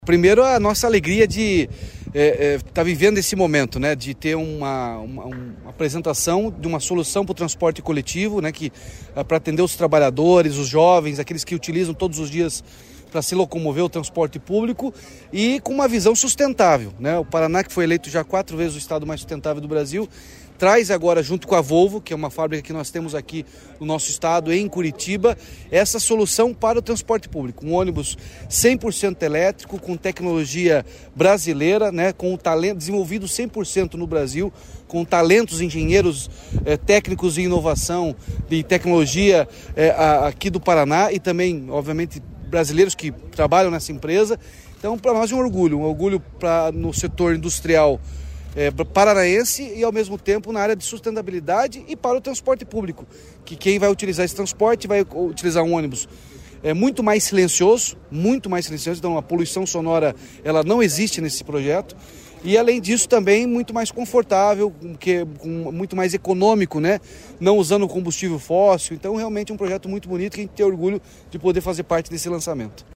Primeiro, a nossa alegria de estar vivendo esse momento, né, de ter uma apresentação de uma solução para o transporte coletivo, né, para atender os trabalhadores, os jovens, aqueles que utilizam todos os dias para se locomover o transporte público e com uma visão sustentável, né? O Paraná, que foi eleito já 4 vezes o estado mais sustentável do Brasil, traz agora, junto com a Volvo, que é uma fábrica que nós temos aqui no nosso estado, em Curitiba, essa solução para o transporte público. Um ônibus 100% elétrico, com tecnologia brasileira, né, com o talento desenvolvido 100% no Brasil, com talentos, engenheiros, técnicos de inovação, de tecnologia aqui do Paraná e também, obviamente, brasileiros que trabalham nessa empresa. Então, para nós é um orgulho no setor industrial paranaense e, ao mesmo tempo, na área de sustentabilidade e para o transporte público, que quem vai utilizar esse transporte vai utilizar um ônibus muito mais silencioso, então a poluição sonora ela não existe nesse projeto. E, além disso, também muito mais confortável, muito mais econômico, né? Não usando combustível fóssil. Então, realmente é um projeto muito bonito que a gente tem orgulho de poder fazer parte desse lançamento.